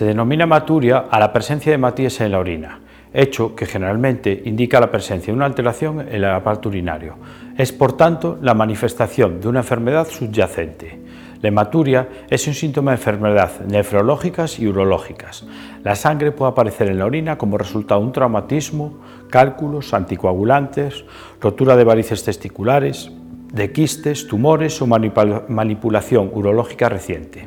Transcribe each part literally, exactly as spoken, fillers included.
Se denomina hematuria a la presencia de hematíes en la orina, hecho que generalmente indica la presencia de una alteración en el aparato urinario. Es, por tanto, la manifestación de una enfermedad subyacente. La hematuria es un síntoma de enfermedades nefrológicas y urológicas. La sangre puede aparecer en la orina como resultado de un traumatismo, cálculos, anticoagulantes, rotura de varices testiculares, de quistes, tumores o manipulación urológica reciente.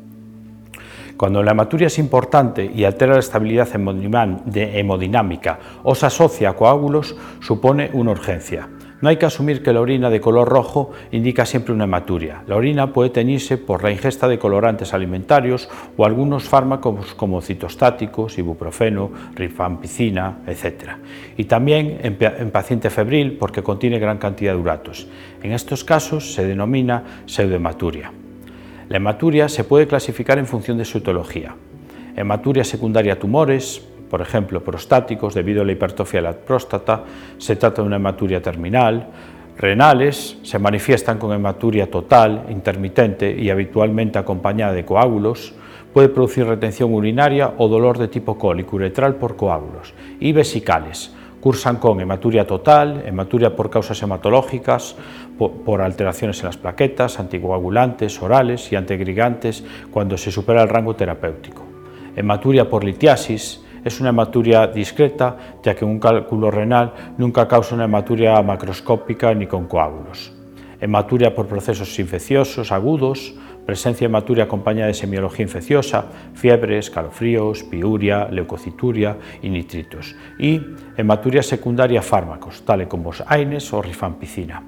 Cuando la hematuria es importante y altera la estabilidad hemodinámica o se asocia a coágulos, supone una urgencia. No hay que asumir que la orina de color rojo indica siempre una hematuria. La orina puede teñirse por la ingesta de colorantes alimentarios o algunos fármacos como citostáticos, ibuprofeno, rifampicina, etcétera. Y también en, en paciente febril porque contiene gran cantidad de uratos. En estos casos se denomina pseudohematuria. La hematuria se puede clasificar en función de su etiología. Hematuria secundaria a tumores, por ejemplo, prostáticos debido a la hipertrofia de la próstata, se trata de una hematuria terminal. Renales se manifiestan con hematuria total, intermitente y habitualmente acompañada de coágulos. Puede producir retención urinaria o dolor de tipo cólico uretral por coágulos. Y vesicales cursan con hematuria total, hematuria por causas hematológicas, por, por alteraciones en las plaquetas, anticoagulantes orales y antiagregantes cuando se supera el rango terapéutico. Hematuria por litiasis es una hematuria discreta, ya que un cálculo renal nunca causa una hematuria macroscópica ni con coágulos. Hematuria por procesos infecciosos agudos, presencia de hematuria acompañada de semiología infecciosa, fiebre, escalofríos, piuria, leucocituria y nitritos. Y hematuria secundaria a fármacos, tales como AINES o rifampicina.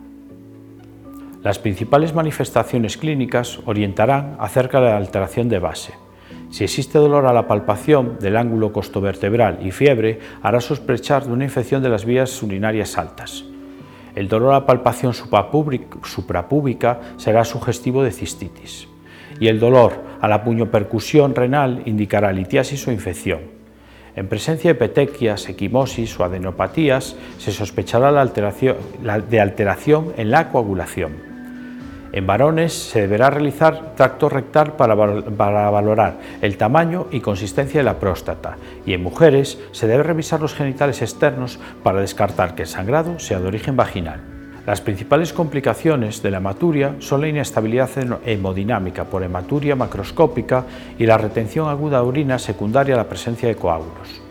Las principales manifestaciones clínicas orientarán acerca de la alteración de base. Si existe dolor a la palpación del ángulo costovertebral y fiebre, hará sospechar de una infección de las vías urinarias altas. El dolor a la palpación suprapúbica será sugestivo de cistitis. Y el dolor a la punyopercusión renal indicará litiasis o infección. En presencia de petequias, equimosis o adenopatías, se sospechará la alteración, la, de alteración en la coagulación. En varones se deberá realizar tracto rectal para, para valorar el tamaño y consistencia de la próstata y en mujeres se debe revisar los genitales externos para descartar que el sangrado sea de origen vaginal. Las principales complicaciones de la hematuria son la inestabilidad hemodinámica por hematuria macroscópica y la retención aguda de orina secundaria a la presencia de coágulos.